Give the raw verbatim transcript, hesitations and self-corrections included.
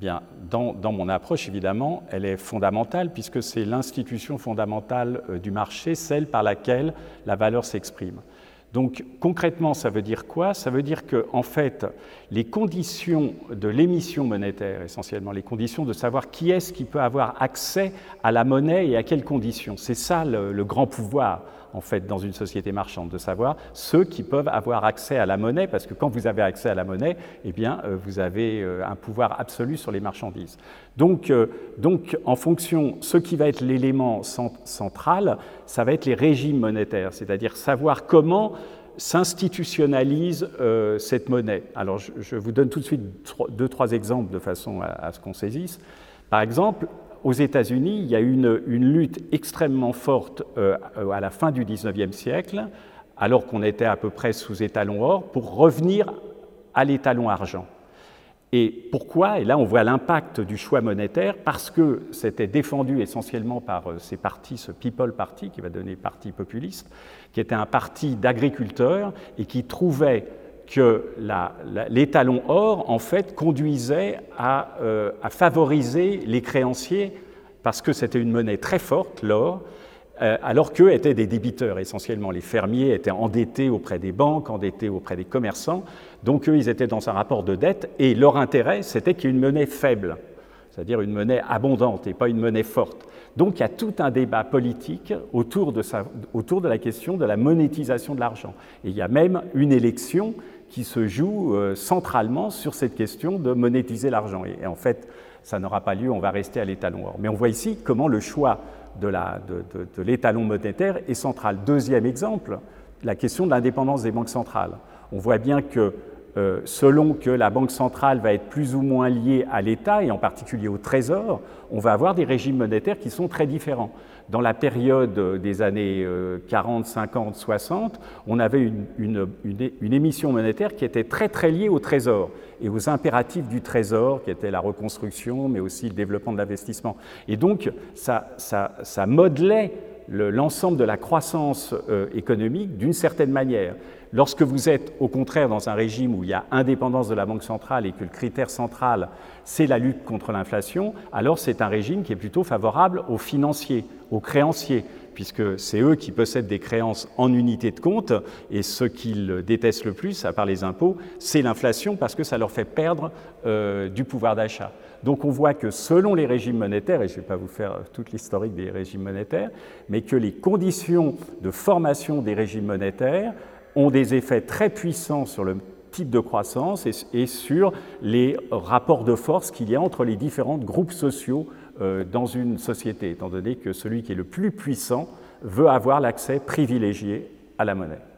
bien, dans, dans mon approche, évidemment, elle est fondamentale puisque c'est l'institution fondamentale euh, du marché, celle par laquelle la valeur s'exprime. Donc, concrètement, ça veut dire quoi? Ça veut dire que, en fait, les conditions de l'émission monétaire, essentiellement, les conditions de savoir qui est-ce qui peut avoir accès à la monnaie et à quelles conditions, c'est ça le, le grand pouvoir, en fait, dans une société marchande, de savoir ceux qui peuvent avoir accès à la monnaie, parce que quand vous avez accès à la monnaie, eh bien, euh, vous avez euh, un pouvoir absolu sur les marchandises. Donc, euh, donc, en fonction, ce qui va être l'élément cent- central, ça va être les régimes monétaires, c'est-à-dire savoir comment s'institutionnalise euh, cette monnaie. Alors, je, je vous donne tout de suite trois, deux, trois exemples de façon à, à ce qu'on saisisse. Par exemple, aux États-Unis, il y a eu une, une lutte extrêmement forte euh, à la fin du dix-neuvième siècle, alors qu'on était à peu près sous étalon or, pour revenir à l'étalon argent. Et pourquoi? Et là, on voit l'impact du choix monétaire, parce que c'était défendu essentiellement par ces partis, ce People Party, qui va donner Parti populiste, qui était un parti d'agriculteurs et qui trouvait que la, la, l'étalon or, en fait, conduisait à, euh, à favoriser les créanciers, parce que c'était une monnaie très forte, l'or, euh, alors qu'eux étaient des débiteurs, essentiellement. Les fermiers étaient endettés auprès des banques, endettés auprès des commerçants, donc eux, ils étaient dans un rapport de dette, et leur intérêt, c'était qu'il y ait une monnaie faible, c'est-à-dire une monnaie abondante et pas une monnaie forte. Donc il y a tout un débat politique autour de, sa, autour de la question de la monétisation de l'argent. Et il y a même une élection qui se joue euh, centralement sur cette question de monétiser l'argent. Et, et en fait, ça n'aura pas lieu, on va rester à l'étalon or. Mais on voit ici comment le choix de, la, de, de, de l'étalon monétaire est central. Deuxième exemple, la question de l'indépendance des banques centrales. On voit bien que Euh, selon que la Banque centrale va être plus ou moins liée à l'État, et en particulier au Trésor, on va avoir des régimes monétaires qui sont très différents. Dans la période des années quarante, cinquante, soixante, on avait une, une, une, une émission monétaire qui était très très liée au Trésor et aux impératifs du Trésor, qui étaient la reconstruction, mais aussi le développement de l'investissement. Et donc, ça, ça, ça modelait le, l'ensemble de la croissance euh, économique d'une certaine manière. Lorsque vous êtes, au contraire, dans un régime où il y a indépendance de la Banque centrale et que le critère central, c'est la lutte contre l'inflation, alors c'est un régime qui est plutôt favorable aux financiers, aux créanciers, puisque c'est eux qui possèdent des créances en unité de compte, et ce qu'ils détestent le plus, à part les impôts, c'est l'inflation, parce que ça leur fait perdre euh, du pouvoir d'achat. Donc on voit que selon les régimes monétaires, et je ne vais pas vous faire toute l'historique des régimes monétaires, mais que les conditions de formation des régimes monétaires ont des effets très puissants sur le type de croissance et, et sur les rapports de force qu'il y a entre les différents groupes sociaux euh, dans une société, étant donné que celui qui est le plus puissant veut avoir l'accès privilégié à la monnaie.